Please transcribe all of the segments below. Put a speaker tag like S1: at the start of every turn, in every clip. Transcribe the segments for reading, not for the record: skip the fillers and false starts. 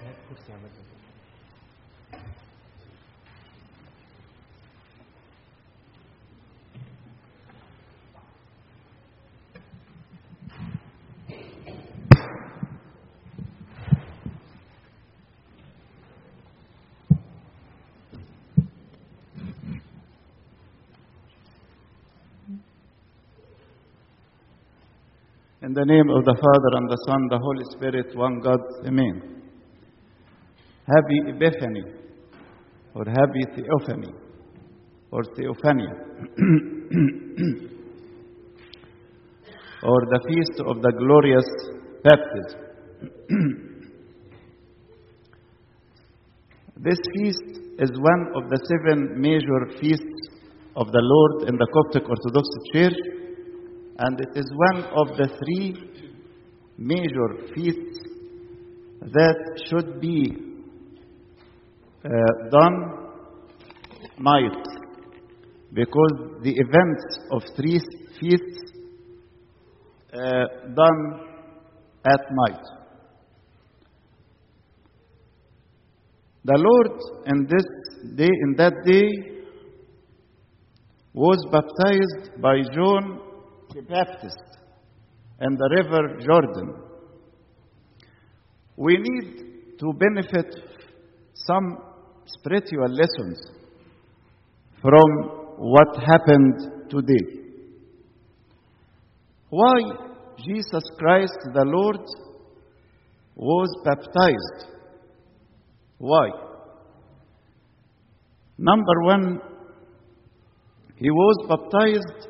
S1: In the name of the Father, and the Son, the Holy Spirit, one God, Amen. Happy Epiphany, or Happy Theophany, or Theophania, or the Feast of the Glorious Baptism. This feast is one of the 7 major feasts of the Lord in the Coptic Orthodox Church, and it is one of the 3 major feasts that should be done night, because the events of 3 feasts done at night. The Lord in that day was baptized by John the Baptist in the river Jordan. We need to benefit some spiritual lessons from what happened today. Why Jesus Christ the Lord was baptized? Why? Number 1, he was baptized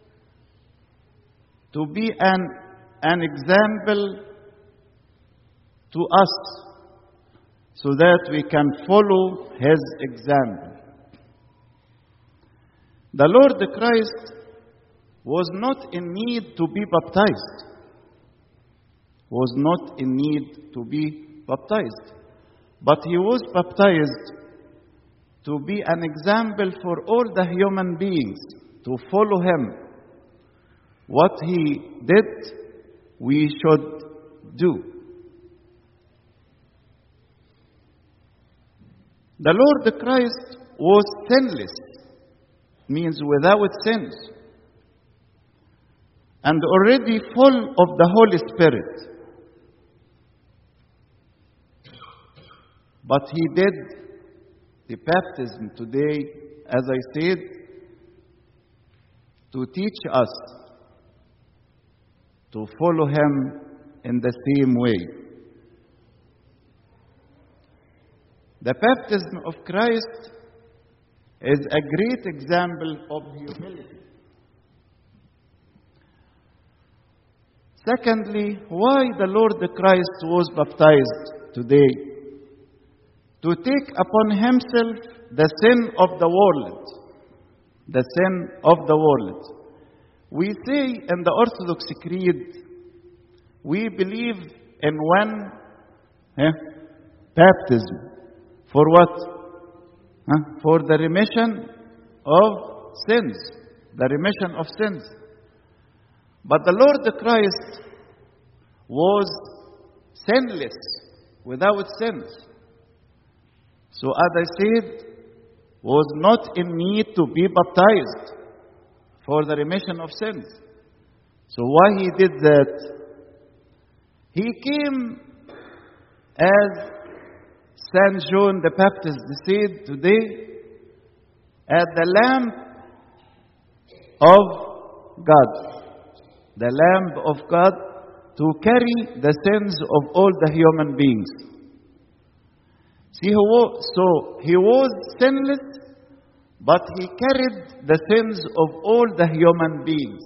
S1: to be an example to us, so that we can follow his example. The Lord Christ was not in need to be baptized. Was not in need to be baptized. But he was baptized to be an example for all the human beings, to follow him. What he did, we should do. The Lord Christ was sinless, means without sins, and already full of the Holy Spirit. But he did the baptism today, as I said, to teach us to follow him in the same way. The baptism of Christ is a great example of humility. Secondly, why the Lord Christ was baptized today? To take upon himself the sin of the world. The sin of the world. We say in the Orthodox Creed, we believe in one baptism. For what? For the remission of sins. The remission of sins. But the Lord Christ was sinless, without sins. So as I said, was not in need to be baptized for the remission of sins. So why he did that? He came as Saint John the Baptist said today, as the Lamb of God. The Lamb of God to carry the sins of all the human beings. See, he was sinless, but he carried the sins of all the human beings.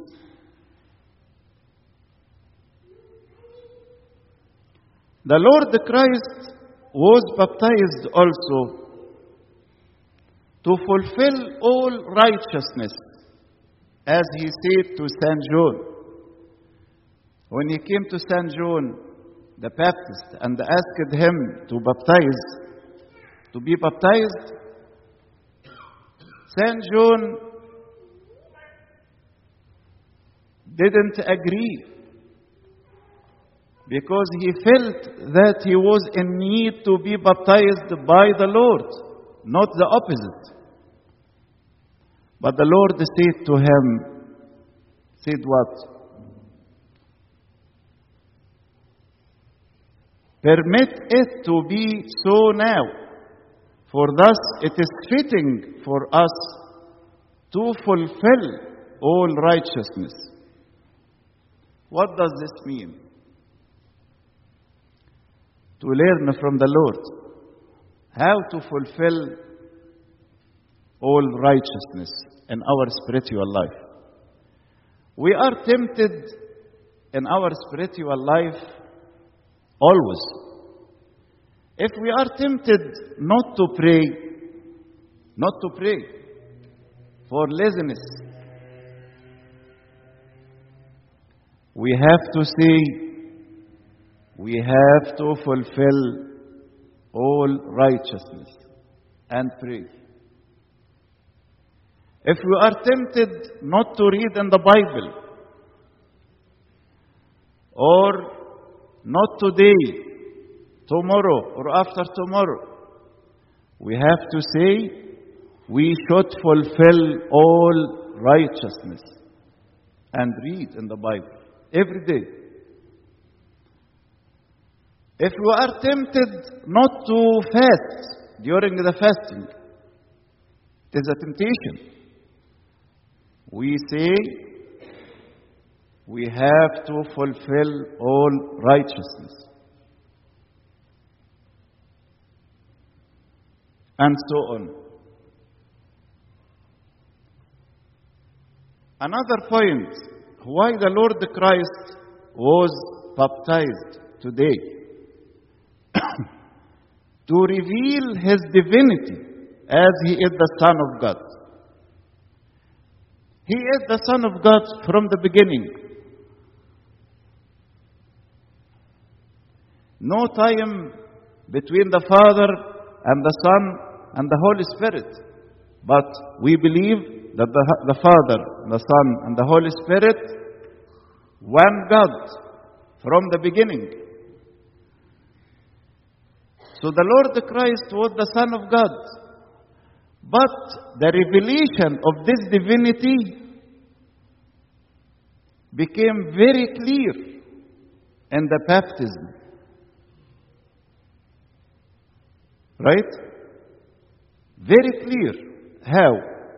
S1: The Lord Christ was baptized also to fulfill all righteousness, as he said to Saint John. When he came to Saint John the Baptist and asked him to be baptized, Saint John didn't agree. because he felt that he was in need to be baptized by the Lord, not the opposite. But the Lord said to him, said what? Permit it to be so now, for thus it is fitting for us to fulfill all righteousness. What does this mean? To learn from the Lord how to fulfill all righteousness in our spiritual life. We are tempted in our spiritual life always. If we are tempted not to pray for laziness, we have to say, we have to fulfill all righteousness and pray. If we are tempted not to read in the Bible, or not today, tomorrow, or after tomorrow, we have to say, we should fulfill all righteousness and read in the Bible every day. If we are tempted not to fast during the fasting, it is a temptation. We say we have to fulfill all righteousness. And so on. Another point, why the Lord Christ was baptized today. To reveal his divinity as he is the Son of God. He is the Son of God from the beginning. No time between the Father and the Son and the Holy Spirit. But we believe that the Father, the Son, and the Holy Spirit, one God from the beginning. So the Lord Christ was the Son of God. But the revelation of this divinity became very clear in the baptism. Right? Very clear. How?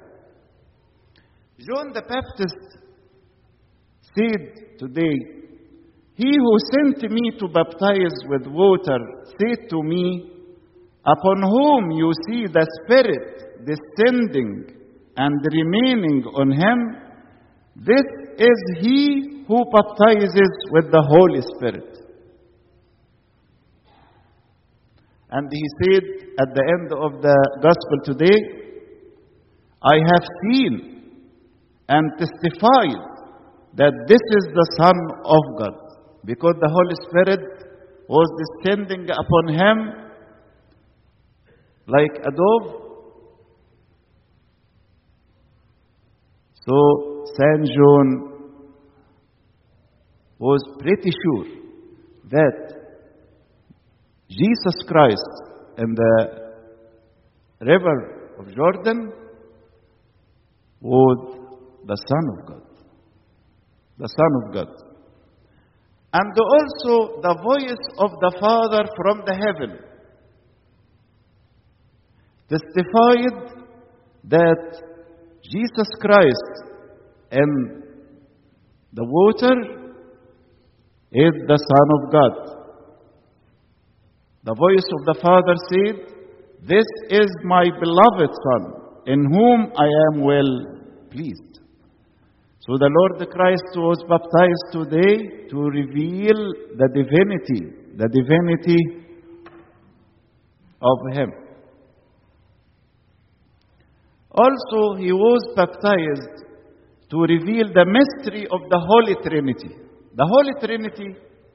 S1: John the Baptist said today, "He who sent me to baptize with water said to me, upon whom you see the Spirit descending and remaining on him, this is he who baptizes with the Holy Spirit." And he said at the end of the gospel today, "I have seen and testified that this is the Son of God," because the Holy Spirit was descending upon him like a dove. So Saint John was pretty sure that Jesus Christ in the river of Jordan was the Son of God. The Son of God. And also the voice of the Father from the heaven testified that Jesus Christ in the water is the Son of God. The voice of the Father said, "This is my beloved Son, in whom I am well pleased." So the Lord Christ was baptized today to reveal the divinity of him. Also, he was baptized to reveal the mystery of the Holy Trinity. The Holy Trinity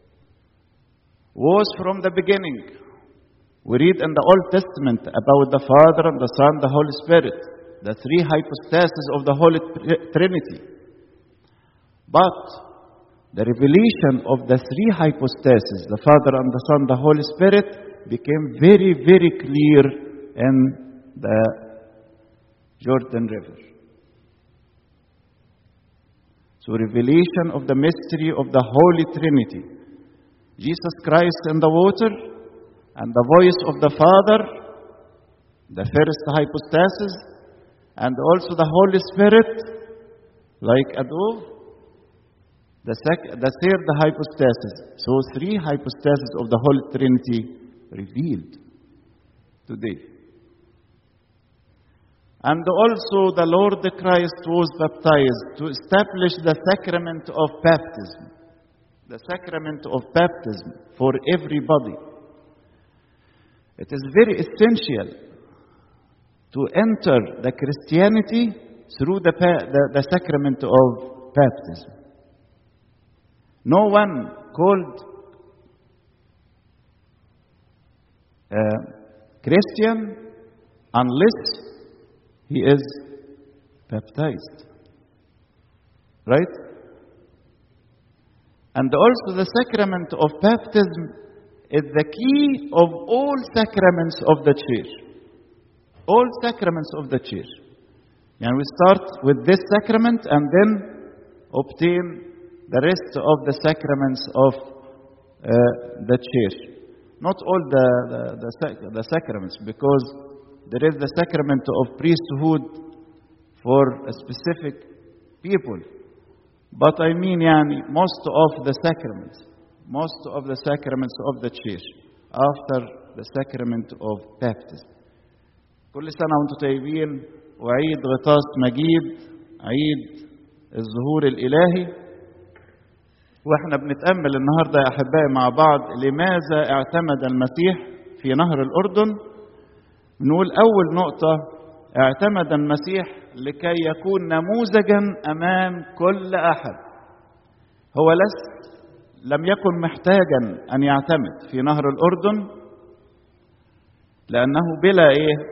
S1: was from the beginning. We read in the Old Testament about the Father and the Son, the Holy Spirit, the three hypostases of the Holy Trinity. But the revelation of the three hypostases, the Father and the Son, the Holy Spirit, became very, very clear in the Jordan River. So revelation of the mystery of the Holy Trinity. Jesus Christ in the water, and the voice of the Father, the first hypostasis, and also the Holy Spirit, like a dove, the third hypostasis. So three hypostases of the Holy Trinity revealed today. And also the Lord Christ was baptized to establish the sacrament of baptism. The sacrament of baptism for everybody. It is very essential to enter the Christianity through the sacrament of baptism. No one called Christian unless he is baptized. Right? And also the sacrament of baptism is the key of all sacraments of the church. All sacraments of the church. And we start with this sacrament and then obtain the rest of the sacraments of the church. Not all the sacraments, because there is the sacrament of priesthood for a specific people. But I mean, most of the sacraments of the church after the sacrament of baptism. كل سنة وانتم طيبين، وعيد غطاس مجيد، عيد الظهور الإلهي. واحنا بنتأمل النهاردة يا أحبائي مع بعض لماذا اعتمد المسيح في نهر الأردن. نقول أول نقطة، اعتمد المسيح لكي يكون نموذجا أمام كل أحد. هو لم يكن محتاجا أن يعتمد في نهر الأردن لأنه بلا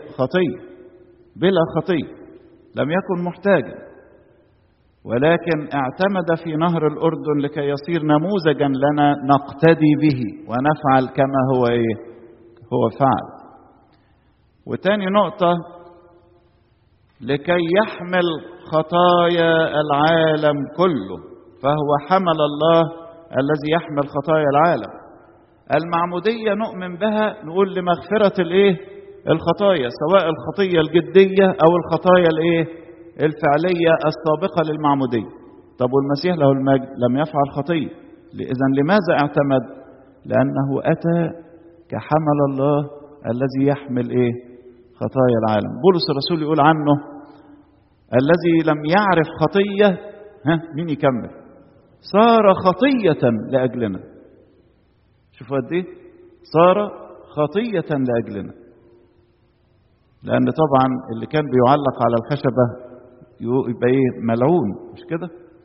S1: خطية لم يكن محتاجا، ولكن اعتمد في نهر الأردن لكي يصير نموذجا لنا نقتدي به ونفعل كما هو فعل. وتاني نقطة، لكي يحمل خطايا العالم كله، فهو حمل الله الذي يحمل خطايا العالم. المعمودية نؤمن بها، نقول لمغفرة الخطايا، سواء الخطية الجدية أو الخطايا الفعلية السابقة للمعمودية. طب والمسيح له المجد لم يفعل خطية، إذن لماذا اعتمد؟ لأنه أتى كحمل الله الذي يحمل خطايا العالم. بولس الرسول يقول عنه الذي لم يعرف خطية، مين يكمل؟ صار خطية لأجلنا. شوفوا قد ايه؟ صار خطية لأجلنا. لأن طبعا اللي كان بيعلق على الخشبة يبقى ملعون، مش كده؟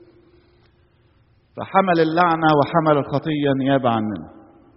S1: فحمل اللعنة وحمل الخطية نيابة عننا.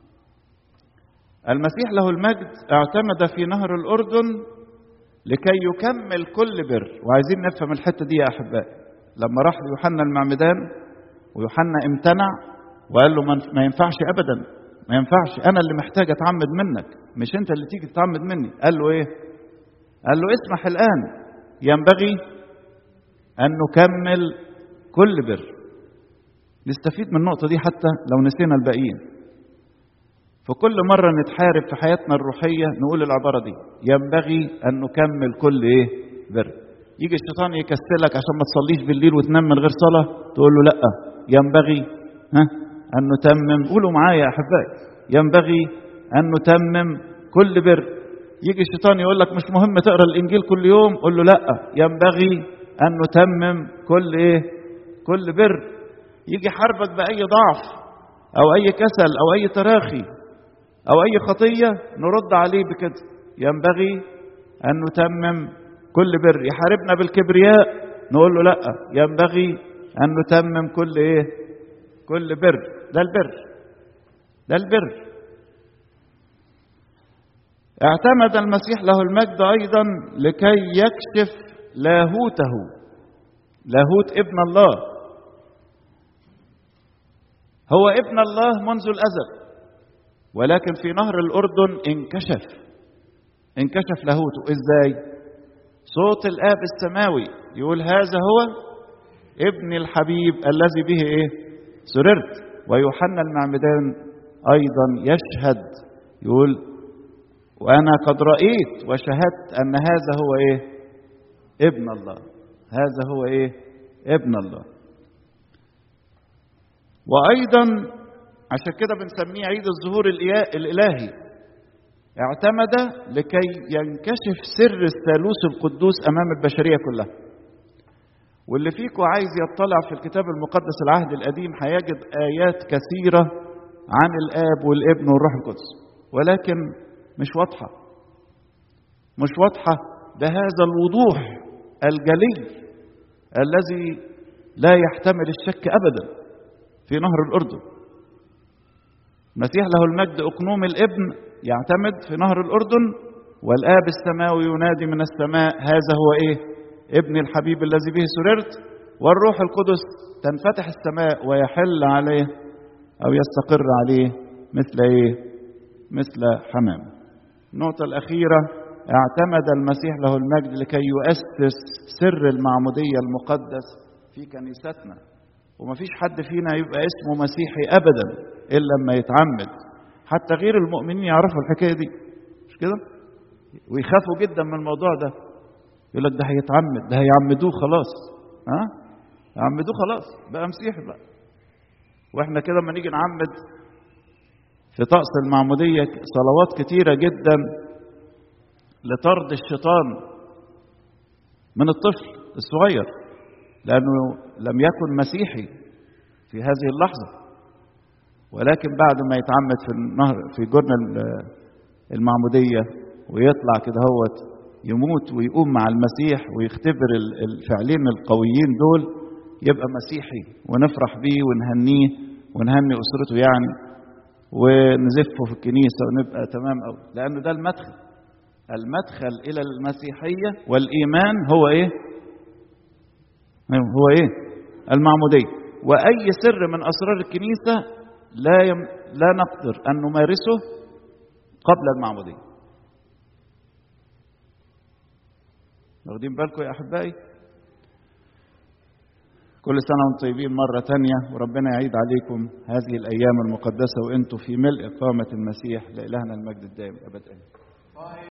S1: المسيح له المجد اعتمد في نهر الأردن لكي يكمل كل بر. وعايزين نفهم الحتة دي يا أحبائي. لما راح ليوحنا المعمدان ويوحنا امتنع وقال له ما ينفعش أبدا، ما ينفعش، أنا اللي محتاج أتعمد منك، مش أنت اللي تيجي تتعمد مني. قال له إيه؟ قال له اسمح الآن، ينبغي أن نكمل كل بر. نستفيد من النقطة دي حتى لو نسينا الباقيين. فكل مرة نتحارب في حياتنا الروحية نقول العبارة دي، ينبغي أن نكمل كل بر. يجي الشيطان يكسلك عشان ما تصليش بالليل وتنام من غير صلاة، تقول له لأ، ينبغي أن نتمم. قولوا معايا يا أحبائي، ينبغي أن نتمم كل بر. يجي الشيطان يقول لك مش مهم تقرأ الإنجيل كل يوم، قول له لأ، ينبغي أن نتمم كل بر. يجي حربك بأي ضعف أو أي كسل أو أي تراخي أو أي خطية، نرد عليه بكده، ينبغي أن نتمم كل بر. يحاربنا بالكبرياء، نقول له لأ، ينبغي أن نتمم كل بر. ده البر. اعتمد المسيح له المجد أيضا لكي يكشف لاهوته، لاهوت ابن الله. هو ابن الله منذ الأزل، ولكن في نهر الأردن انكشف لاهوته. إزاي؟ صوت الآب السماوي يقول هذا هو ابن الحبيب الذي به سررت. ويوحنا المعمدان أيضا يشهد، يقول وأنا قد رأيت وشهدت أن هذا هو ابن الله. هذا هو ابن الله. وأيضا عشان كده بنسميه عيد الظهور الإلهي. اعتمد لكي ينكشف سر الثالوث القدوس أمام البشرية كلها. واللي فيكم عايز يطلع في الكتاب المقدس العهد القديم هيجد آيات كثيرة عن الآب والابن والروح القدس، ولكن مش واضحة بهذا الوضوح الجلي الذي لا يحتمل الشك أبدا في نهر الأردن. المسيح له المجد أقنوم الابن يعتمد في نهر الأردن، والآب السماوي ينادي من السماء هذا هو ابن الحبيب الذي به سررت. والروح القدس تنفتح السماء ويحل عليه أو يستقر عليه مثل حمام. النقطة الأخيرة، اعتمد المسيح له المجد لكي يؤسس سر المعمودية المقدس في كنيستنا. ومفيش حد فينا يبقى اسمه مسيحي أبدا إلا لما يتعمد. حتى غير المؤمنين يعرفوا الحكاية دي، مش كده؟ ويخافوا جدا من الموضوع ده. يقول لك ده هيتعمد، ده هيعمدوه خلاص. يعمدوه خلاص بقى مسيحي بقى. واحنا كده لما نيجي نعمد في طقس المعمودية صلوات كتيرة جدا لطرد الشيطان من الطفل الصغير، لأنه لم يكن مسيحي في هذه اللحظة. ولكن بعد ما يتعمد في النهر في جرن المعمودية ويطلع كده هو يموت ويقوم مع المسيح ويختبر الفعلين القويين دول، يبقى مسيحي ونفرح بيه ونهنيه ونهني أسرته يعني، ونزفه في الكنيسة ونبقى تمام أوي. لأنه ده المدخل إلى المسيحية والإيمان هو المعمودية. وأي سر من أسرار الكنيسة لا نقدر أن نمارسه قبل المعمودية. واخدين بالكم يا أحبائي؟ كل سنة وانتم طيبين مرة تانية، وربنا يعيد عليكم هذه الأيام المقدسة وانتم في ملء إقامة المسيح. لإلهنا المجد الدائم أبدا.